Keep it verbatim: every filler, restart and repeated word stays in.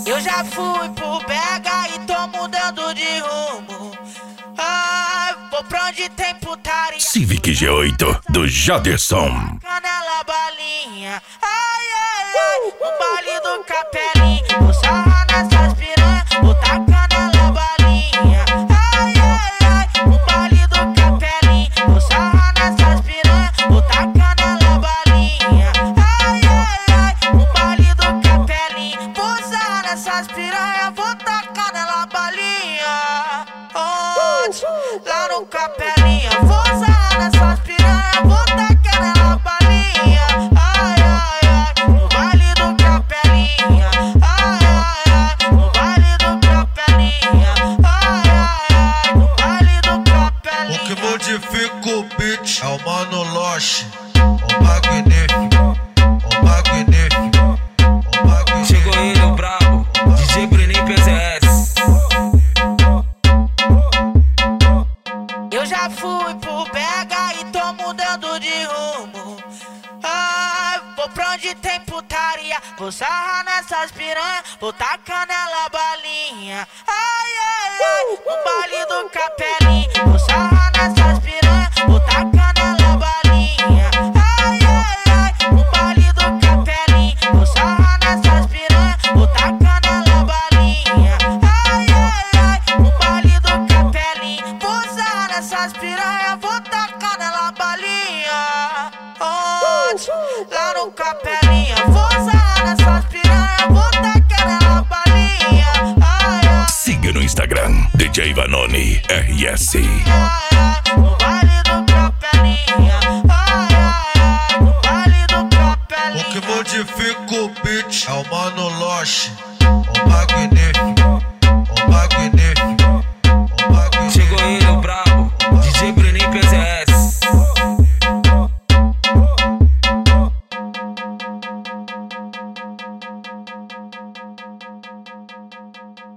Eu já fui pro Bega e tô mudando de rumo. Ai, vou pra onde tem putaria. Civic G oito do Jaderson. Canela balinha. Ai, ai, ai, no baile do Capelinho. Vou sarrar nessas piranha, botar canela balinha. Ai, ai, ai, no baile do Capelinho. Vou sarrar nessas piranha, botar canela balinha. Ai, ai, ai, no baile do Capelinho. Vou sarrar nessas piranha, botar canela balinha. Onde? Lá no Capelinha. Vou sarrar nessas piranha, botar canela balinha. Ai, ai, ai, no baile do Capelinha. Ai, ai, ai, no baile do Capelinha. Ai, ai, ai, no baile do Capelinha. O que modifica o beat é o Mano Loche, o magnífico, o magnífico, o magnífico. Chegou ele, o brabo, D J Bruninho P Z S. Eu já fui pro Bega e tô mudando de rumo. Ai, vou pra onde tem putaria. Vou sarrar nessas piranha, botar canela balinha. Ai, ai, ai, no baile do Capelinho. Vou sarrar nessas piranha, botar canela balinha. Ai, ai, ai, no baile do Capelinho. Vou sarrar nessas piranha, botar canela balinha. Ai, ai, ai, no baile do Capelinho. Vou sarrar nessas piranha, botar canela balinha. Onde? Lá no Capelinha. Vou sarrar nessas piranha, botar canela balinha. Ai, ai, Siga no Instagram, D J Vanoni R S. ai, ai, no baile do Capelinha. Ai, ai, ai, no baile do O que Capelinha. modifica o beat é o Mano Loche, o magnífico.